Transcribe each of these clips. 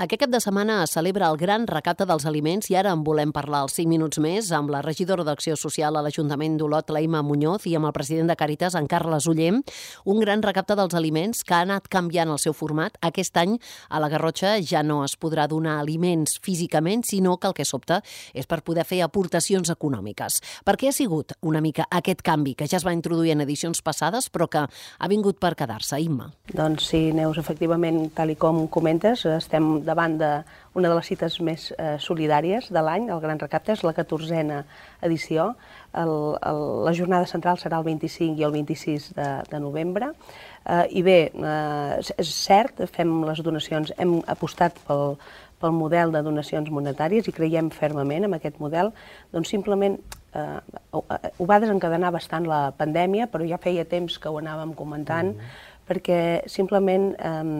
Aquest cap de setmana es celebra el Gran Recapte dels Aliments i ara en volem parlar als 5 minuts més amb la regidora d'Acció Social a l'Ajuntament d'Olot, la Imma Muñoz, i amb el president de Càritas, en Carles Oller. Un gran recapte dels aliments que ha anat canviant el seu format. Aquest any a la Garrotxa ja no es podrà donar aliments físicament, sinó que el que s'opta és per poder fer aportacions econòmiques. Per què ha sigut una mica aquest canvi que ja es va introduir en edicions passades però que ha vingut per quedar-se, Imma? Doncs sí, Neus, efectivament, tal i com comentes, estem davant d'una de les cites més solidàries de l'any, el Gran Recapte, és la 14a edició. La jornada central serà el 25 i el 26 de novembre. I bé, és cert, fem les donacions, hem apostat pel model de donacions monetàries i creiem fermament en aquest model, doncs simplement ho va desencadenar bastant la pandèmia, però ja feia temps que ho anàvem comentant, perquè simplement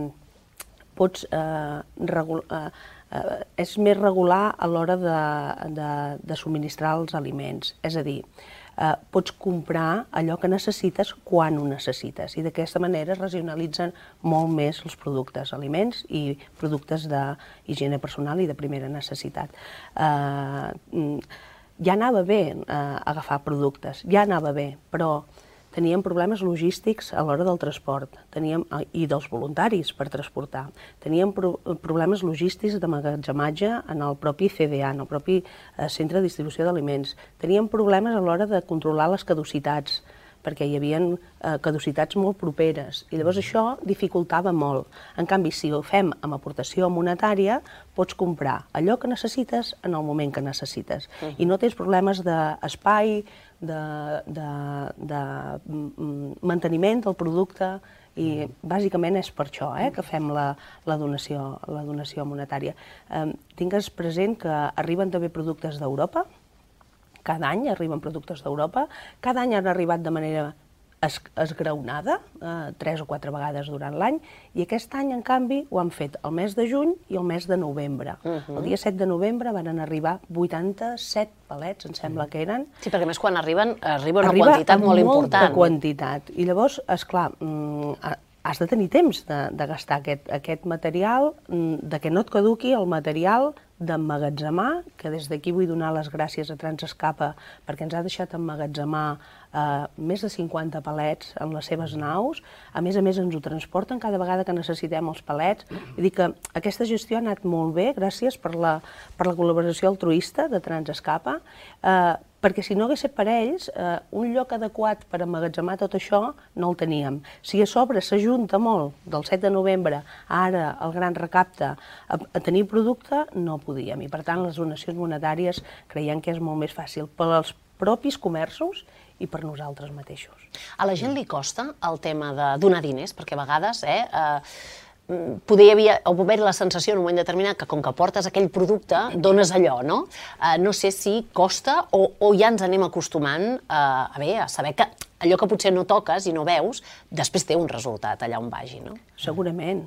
és més regular a l'hora de subministrar els aliments. És a dir, pots comprar allò que necessites quan ho necessites i d'aquesta manera es racionalitzen molt més els productes, aliments i productes d'higiene personal i de primera necessitat. Ja anava bé agafar productes, ja anava bé, però teníem problemes logístics a l'hora del transport i dels voluntaris per transportar. Teníem problemes logístics d'emmagatzematge en el propi CDA, en el propi centre de distribució d'aliments. Teníem problemes a l'hora de controlar les caducitats, perquè hi havia caducitats molt properes, i llavors això dificultava molt. En canvi, si ho fem amb aportació monetària, pots comprar allò que necessites en el moment que necessites. I no tens problemes d'espai, de manteniment del producte, i bàsicament és per això que fem la donació monetària. Tingues present que arriben també productes d'Europa. Cada any arriben productes d'Europa, cada any han arribat de manera esgraonada, 3 o 4 vegades durant l'any, i aquest any, en canvi, ho han fet el mes de juny i el mes de novembre. El dia 7 de novembre van arribar 87 palets, em sembla que eren. Sí, perquè a més quan arriba una quantitat molt important. Molta quantitat. I llavors, esclar, has de tenir temps de gastar aquest material, de que no et caduqui el material d'emmagatzemar, que des d'aquí vull donar les gràcies a Transescapa perquè ens ha deixat emmagatzemar més de 50 palets en les seves naus. A més, ens ho transporten cada vegada que necessitem els palets. Vull dir que aquesta gestió ha anat molt bé, gràcies per la col·laboració altruista de Transescapa, perquè si no hagués estat per ells, un lloc adequat per emmagatzemar tot això no el teníem. Si a sobre s'ajunta molt del 7 de novembre ara al Gran Recapte a tenir producte, no podíem. I per tant les donacions monetàries creiem que és molt més fàcil pels propis comerços i per nosaltres mateixos. A la gent li costa el tema de donar diners, perquè a vegades poder haver la sensació en un moment determinat que com que portes aquell producte dones allò, no? No sé si costa o ja ens anem acostumant a saber que allò que potser no toques i no veus, després té un resultat allà on vagi, no? Segurament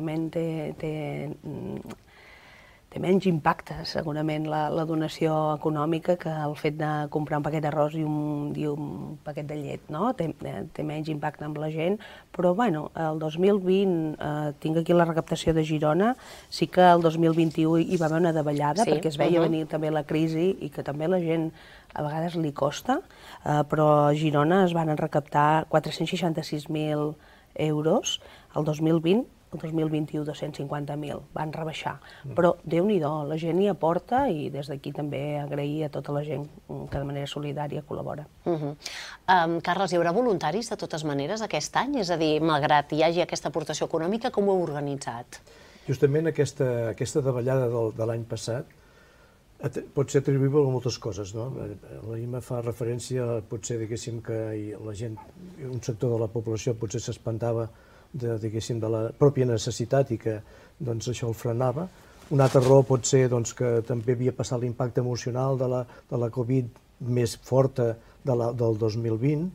té menys impacte, segurament, la donació econòmica que el fet de comprar un paquet d'arròs i un paquet de llet, no? Té menys impacte amb la gent, però, bueno, el 2020, tinc aquí la recaptació de Girona, sí que el 2021 hi va haver una davallada, perquè es veia venir també la crisi i que també la gent a vegades li costa, però a Girona es van recaptar 466.000 euros el 2020, el 2021 250.000, van rebaixar. Però Déu-n'hi-do, la gent hi aporta i des d'aquí també agrair a tota la gent que de manera solidària col·labora. Carles, hi haurà voluntaris de totes maneres aquest any? És a dir, malgrat hi hagi aquesta aportació econòmica, com ho heu organitzat? Justament aquesta davallada de l'any passat pot ser atribuïble a moltes coses, no? La Imma fa referència, potser, diguéssim, que la gent, un sector de la població potser s'espantava de la pròpia necessitat i que això el frenava. Una altra raó pot ser que també havia passat l'impacte emocional de la Covid més forta del 2020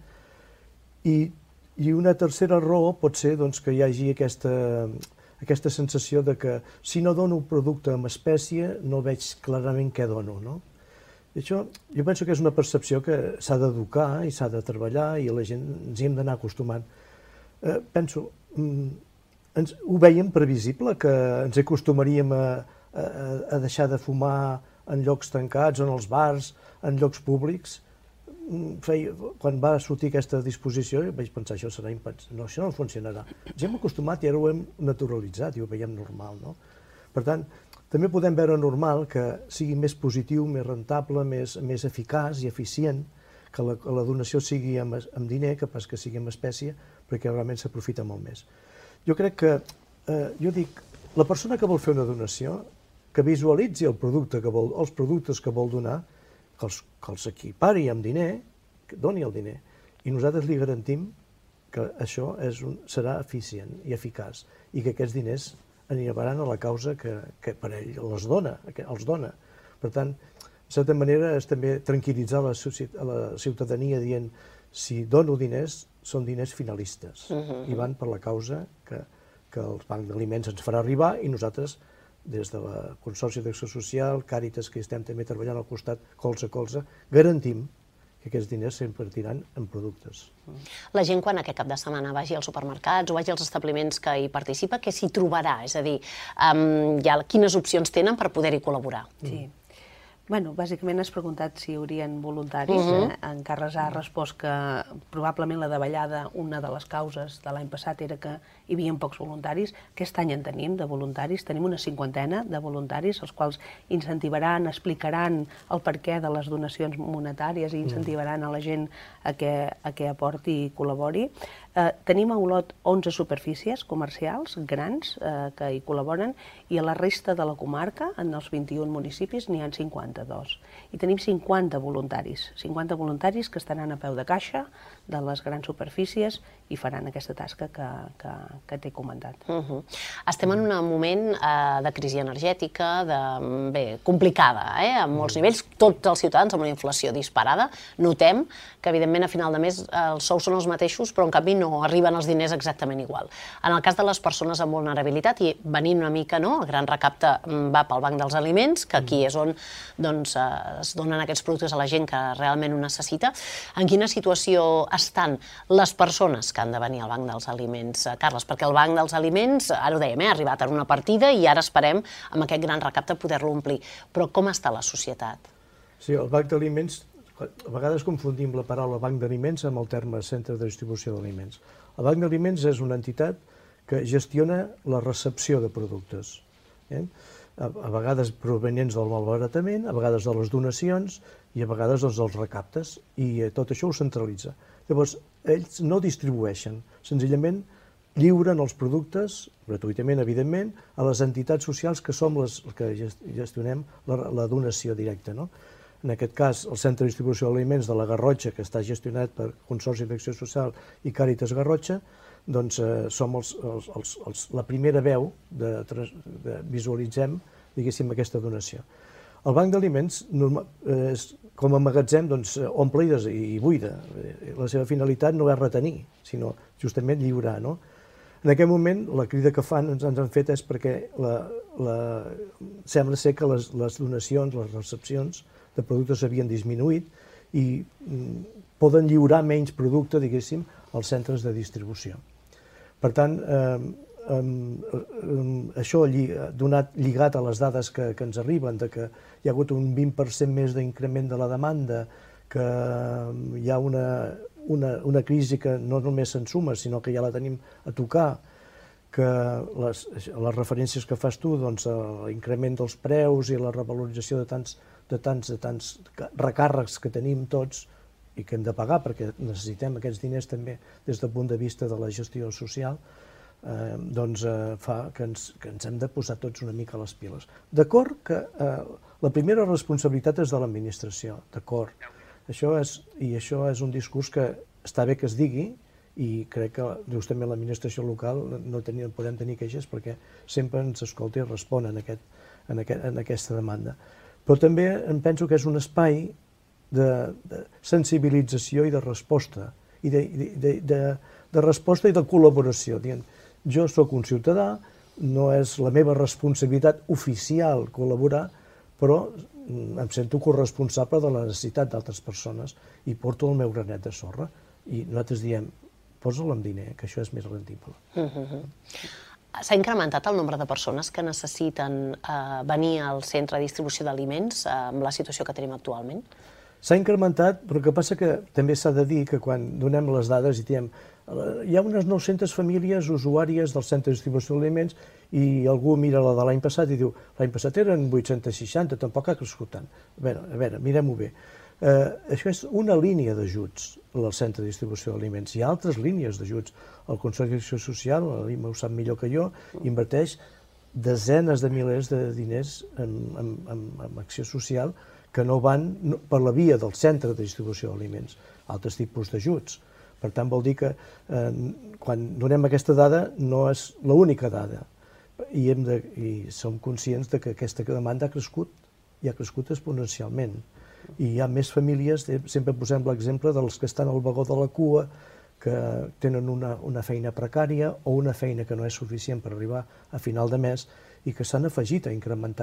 i una tercera raó pot ser que hi hagi aquesta sensació de que si no dono un producte en espècie no veig clarament què dono, no? Això, jo penso que és una percepció que s'ha d'educar i s'ha de treballar i la gent ens hi hem d'anar acostumant. Penso, ho veiem previsible, que ens acostumaríem a deixar de fumar en llocs tancats, en els bars, en llocs públics. Quan va sortir aquesta disposició vaig pensar, això serà impensable, no, això no funcionarà. Ens hem acostumat i ara ho hem naturalitzat i ho veiem normal, no? Per tant, també podem veure normal que sigui més positiu, més rentable, més eficaç i eficient, que la donació sigui amb diner, que pas que sigui amb espècie, perquè realment s'aprofita molt més. Jo crec que, jo dic, la persona que vol fer una donació, que visualitzi els productes que vol donar, que els equipari amb diner, que doni el diner, i nosaltres li garantim que això serà eficient i eficaç i que aquests diners aniran a la causa que per ell els dona. Per tant, de certa manera, és també tranquil·litzar la ciutadania dient si dono diners, són diners finalistes i van per la causa que el Banc d'Aliments ens farà arribar i nosaltres, des del Consorci d'Acció Social, Càritas, que estem també treballant al costat, colze a colze, garantim que aquests diners s'invertiran en productes. La gent, quan aquest cap de setmana vagi als supermercats o vagi als establiments que hi participa, què s'hi trobarà? És a dir, quines opcions tenen per poder-hi col·laborar? Sí. Bueno, bàsicament has preguntat si hi haurien voluntaris. En Carles ha respost que probablement la davallada, una de les causes de l'any passat era que hi havia pocs voluntaris. Aquest any en tenim de voluntaris, tenim una 50ena de voluntaris, els quals incentivaran, explicaran el perquè de les donacions monetàries i incentivaran a la gent a que aporti i col·labori. Tenim a Olot 11 superfícies comercials grans que hi col·laboren i a la resta de la comarca, en els 21 municipis, n'hi ha 52. I tenim 50 voluntaris que estaran a peu de caixa de les grans superfícies i faran aquesta tasca que t'he comentat. Estem en un moment de crisi energètica, complicada, a molts nivells, tots els ciutadans amb una inflació disparada. Notem que, evidentment, a final de mes els sous són els mateixos, però en canvi no arriben els diners exactament igual. En el cas de les persones amb vulnerabilitat, i venint una mica, el gran recapte va pel Banc dels Aliments, que aquí és on es donen aquests productes a la gent que realment ho necessita. En quina situació estan les persones que han de venir al Banc dels Aliments, Carles? Perquè el Banc dels Aliments, ara ho dèiem, ha arribat en una partida i ara esperem amb aquest gran recapte poder-lo omplir. Però com està la societat? Sí, el Banc d'Aliments, a vegades confundim la paraula Banc d'Aliments amb el terme Centre de Distribució d'Aliments. El Banc d'Aliments és una entitat que gestiona la recepció de productes, a vegades provenients del malbaratament, a vegades de les donacions i a vegades dels recaptes, i tot això ho centralitza. Llavors, ells no distribueixen, senzillament lliuren els productes, gratuïtament, evidentment, a les entitats socials que som les que gestionem la donació directa. En aquest cas, el Centre de Distribució d'Aliments de la Garrotxa, que està gestionat per Consorci d'Acció Social i Càritas Garrotxa, doncs som la primera veu visualitzem, diguéssim, aquesta donació. El Banc d'Aliments, com a magatzem, omple i buida. La seva finalitat no és retenir, sinó justament lliurar. En aquest moment, la crida que ens han fet és perquè sembla ser que les donacions, les recepcions de productes havien disminuït i poden lliurar menys producte, diguéssim, als centres de distribució. Per tant, això lligat a les dades que ens arriben, que hi ha hagut un 20% més d'increment de la demanda, que hi ha una crisi que no només s'ensuma, sinó que ja la tenim a tocar, que les referències que fas tu, l'increment dels preus i la revalorització de tants recàrrecs que tenim tots i que hem de pagar perquè necessitem aquests diners també des del punt de vista de la gestió social, fa que ens hem de posar tots una mica a les piles. D'acord que la primera responsabilitat és de l'administració, d'acord. Això és un discurs que està bé que es digui i crec que justament l'administració local no podem tenir queixes perquè sempre ens escolta i respon en aquesta demanda. Però també em penso que és un espai de sensibilització i de resposta, i de resposta i de col·laboració. Jo sóc un ciutadà, no és la meva responsabilitat oficial col·laborar, però em sento corresponsable de la necessitat d'altres persones i porto el meu granet de sorra. I nosaltres diem, posa-la amb diner, que això és més rendible. S'ha incrementat el nombre de persones que necessiten venir al centre de distribució d'aliments amb la situació que tenim actualment? S'ha incrementat, però el que passa que també s'ha de dir que quan donem les dades i diem hi ha unes 900 famílies usuàries del centre de distribució d'aliments i algú mira la de l'any passat i diu l'any passat eren 860, tampoc ha crescut tant. A veure, mirem-ho bé. Això és una línia d'ajuts al centre de distribució d'aliments. Hi ha altres línies d'ajuts. El Consorci d'Acció Social, l'IMA ho sap millor que jo, inverteix desenes de milers de diners en acció social que no van per la via del centre de distribució d'aliments, altres tipus d'ajuts. Per tant, vol dir que quan donem aquesta dada no és l'única dada i som conscients que aquesta demanda ha crescut i ha crescut exponencialment. I hi ha més famílies, sempre posem l'exemple dels que estan al vagó de la cua, que tenen una feina precària o una feina que no és suficient per arribar a final de mes i que s'han afegit a incrementar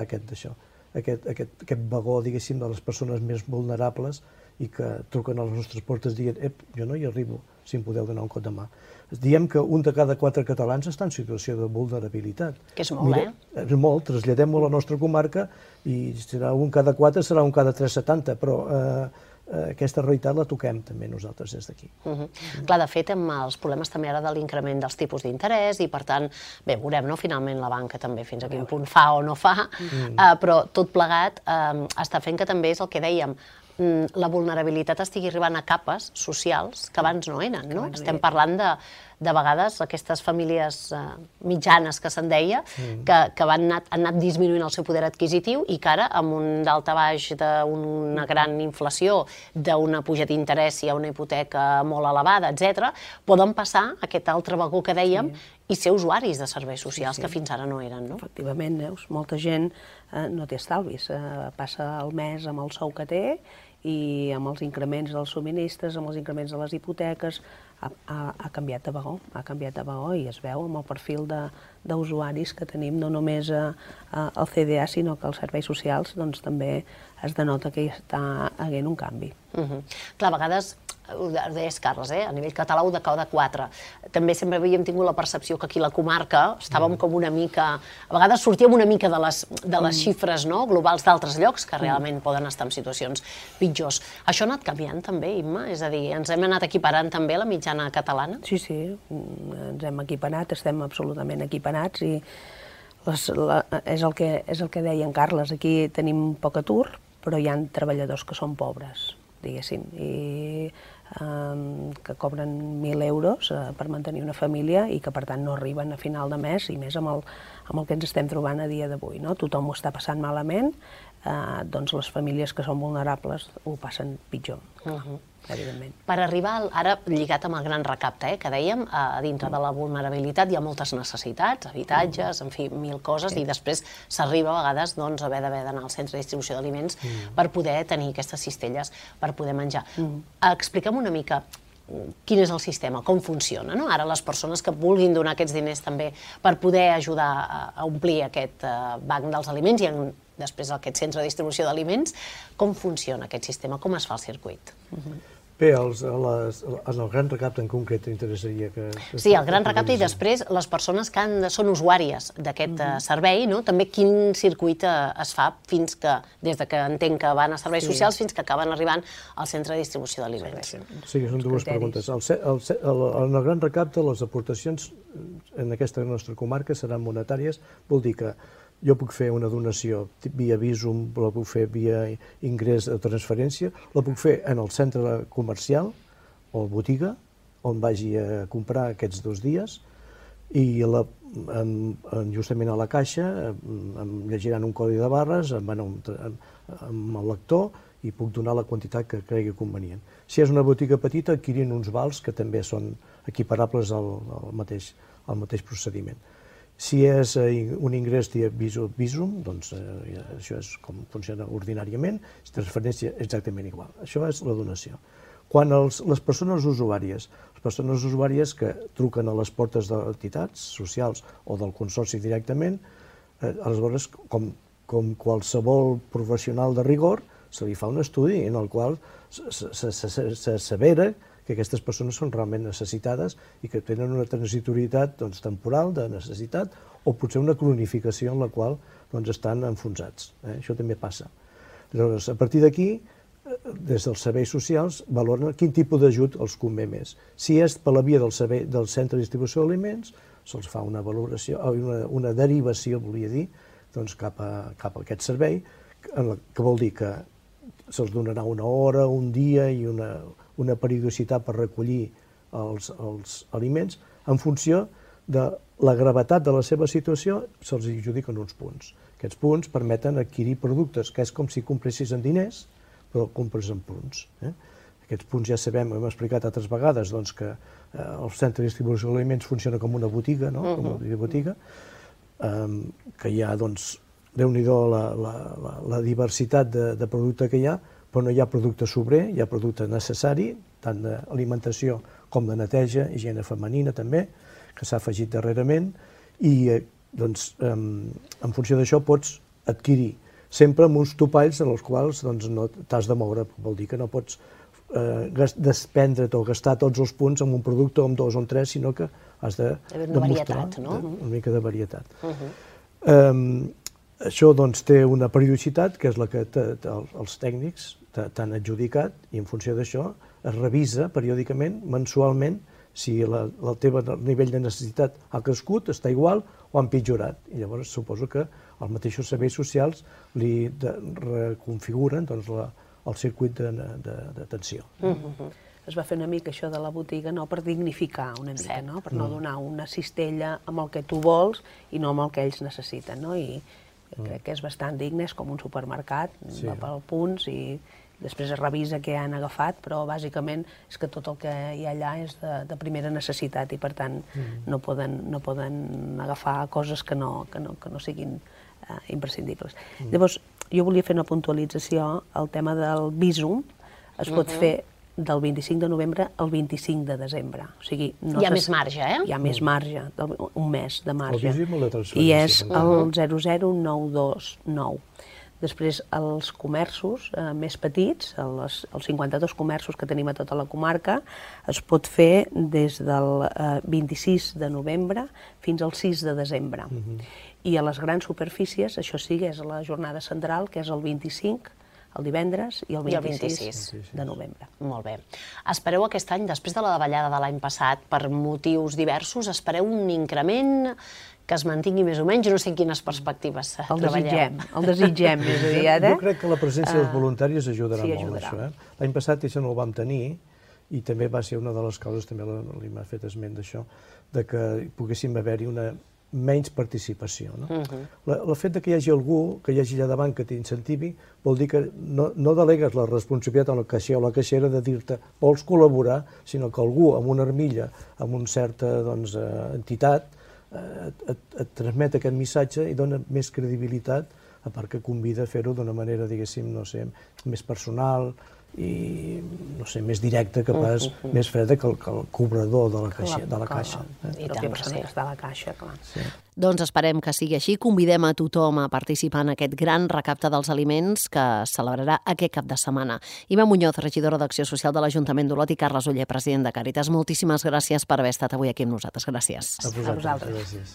aquest vagó, diguéssim, de les persones més vulnerables i que truquen a les nostres portes dient jo no hi arribo, si em podeu donar un cop de mà. Diem que un de cada 4 catalans està en situació de vulnerabilitat. Que és molt, És molt, traslladem-ho a la nostra comarca i serà un cada 4, serà un cada 3,70, però aquesta realitat la toquem també nosaltres des d'aquí. Clar, de fet, amb els problemes també ara de l'increment dels tipus d'interès i, per tant, bé, veurem, no?, finalment la banca també fins a quin punt fa o no fa, però tot plegat està fent que també és el que dèiem, la vulnerabilitat estigui arribant a capes socials que abans no eren, no? Estem parlant de vegades aquestes famílies mitjanes que se'n deia, que han anat disminuint el seu poder adquisitiu i que ara, amb un daltabaix d'una gran inflació, d'una puja d'interès i una hipoteca molt elevada, etc., poden passar aquest altre vagó que dèiem i ser usuaris de serveis socials que fins ara no eren, no? Efectivament, Neus, molta gent no té estalvis, passa el mes amb el sou que té i amb els increments dels subministres, amb els increments de les hipoteques, ha canviat de vagó i es veu amb el perfil d'usuaris que tenim, no només el CDA, sinó que els serveis socials també es denota que hi està haguent un canvi. Clar, a vegades, ho deies, Carles, a nivell català ho de cada 4. També sempre havíem tingut la percepció que aquí a la comarca estàvem com una mica... A vegades sortíem una mica de les xifres globals d'altres llocs que realment poden estar en situacions pitjors. Això ha anat canviant també, Imma? És a dir, ens hem anat equiparant també la mitjana catalana? Sí, ens hem equiparat, estem absolutament equiparats i és el que deia en Carles, aquí tenim poc atur, però hi ha treballadors que són pobres, diguéssim, i que cobren 1.000 euros per mantenir una família i que, per tant, no arriben a final de mes, i més amb el que ens estem trobant a dia d'avui. Tothom ho està passant malament, doncs les famílies que són vulnerables ho passen pitjor, evidentment. Per arribar, ara lligat amb el gran recapte, que dèiem, dintre de la vulnerabilitat hi ha moltes necessitats, habitatges, en fi, 1.000 coses, i després s'arriba a vegades a haver d'anar al centre de distribució d'aliments per poder tenir aquestes cistelles per poder menjar. Explica'm una mica quin és el sistema, com funciona. Ara les persones que vulguin donar aquests diners també per poder ajudar a omplir aquest banc dels aliments i després aquest centre de distribució d'aliments, com funciona aquest sistema, com es fa el circuit? Bé, en el gran recapte en concret t'interessaria que... Sí, el gran recapte i després les persones que són usuàries d'aquest servei, també quin circuit es fa fins que, des que entenc que van a serveis socials fins que acaben arribant al centre de distribució d'aliments. Sí, són dues preguntes. En el gran recapte les aportacions en aquesta nostra comarca seran monetàries, vol dir que jo puc fer una donació via Bizum, la puc fer via ingrés de transferència, la puc fer en el centre comercial o botiga, on vagi a comprar aquests 2 dies, i justament a la caixa em llegiran un codi de barres, amb el lector, i puc donar la quantitat que cregui convenient. Si és una botiga petita, adquirint uns vals que també són equiparables al mateix procediment. Si és un ingrés via Bizum, doncs això és com funciona ordinàriament, si transferència exactament igual. Això és la donació. Quan les persones usuàries que truquen a les portes d'entitats socials o del consorci directament, aleshores, com qualsevol professional de rigor, se li fa un estudi en el qual s'assevera que aquestes persones són realment necessitades i que tenen una transitorietat temporal de necessitat o potser una cronificació en la qual estan enfonsats. Això també passa. Llavors, a partir d'aquí, des dels serveis socials, valoren quin tipus d'ajut els convé més. Si és per la via del centre de distribució d'aliments, se'ls fa una valoració, una derivació, volia dir, cap a aquest servei, que vol dir que se'ls donarà una hora, un dia i una periodicitat per recollir els aliments. En funció de la gravetat de la seva situació, se'ls adjudiquen uns punts. Aquests punts permeten adquirir productes, que és com si compressis en diners, però compres en punts. Aquests punts ja sabem, hem explicat altres vegades, que el centre de distribució d'aliments funciona com una botiga, com una botiga, que hi ha, déu-n'hi-do la diversitat de producte que hi ha, però no hi ha producte sobrer, hi ha producte necessari, tant d'alimentació com de neteja, higiene femenina també, que s'ha afegit darrerament, i en funció d'això pots adquirir, sempre amb uns topalls en els quals no t'has de moure, vol dir que no pots desprendre't o gastar tots els punts en un producte o en dos o en tres, sinó que has de demostrar una mica de varietat. Això té una periodicitat, que és la que els tècnics t'han adjudicat, i en funció d'això es revisa periòdicament, mensualment, si el teu nivell de necessitat ha crescut, està igual o ha empitjorat. I llavors suposo que els mateixos serveis socials li reconfiguren el circuit d'atenció. Es va fer una mica això de la botiga per dignificar una mica, per no donar una cistella amb el que tu vols i no amb el que ells necessiten. I crec que és bastant digne, és com un supermercat, va per punts i després es revisa què han agafat, però bàsicament és que tot el que hi ha allà és de primera necessitat i per tant no poden agafar coses que no siguin imprescindibles. Llavors, jo volia fer una puntualització. El tema del Bizum es pot fer del 25 de novembre al 25 de desembre. O sigui, hi ha més marge, Hi ha més marge, un mes de marge. El Bizum o la transferència? I és el 00929. Després, els comerços més petits, els 52 comerços que tenim a tota la comarca, es pot fer des del 26 de novembre fins al 6 de desembre. I a les grans superfícies, això sí, és la jornada central, que és el 25, el divendres, i el 26 de novembre. Molt bé. Espereu aquest any, després de la davallada de l'any passat, per motius diversos, espereu un increment que es mantingui més o menys? No sé en quines perspectives treballeu. El desitgem, més aviat. Jo crec que la presència dels voluntaris ajudarà molt, això. L'any passat això no ho vam tenir, i també va ser una de les causes, també li m'ha fet esment d'això, que poguéssim haver-hi una menys participació. El fet que hi hagi algú, que hi hagi allà davant que t'incentivi, vol dir que no delegues la responsabilitat al caixer o a la caixera de dir-te vols col·laborar, sinó que algú amb una armilla, amb una certa entitat, et transmet aquest missatge i dona més credibilitat, a part que convida a fer-ho d'una manera, diguéssim, no sé, més personal i, no sé, més directa, que pas més freda que el cobrador de la caixa. I la persona que està a la caixa, clar. Doncs esperem que sigui així. Convidem a tothom a participar en aquest gran recapte dels aliments que es celebrarà aquest cap de setmana. Ima Muñoz, regidora d'Acció Social de l'Ajuntament d'Olot, i Carles Oller, president de Càritas. Moltíssimes gràcies per haver estat avui aquí amb nosaltres. Gràcies. A vosaltres.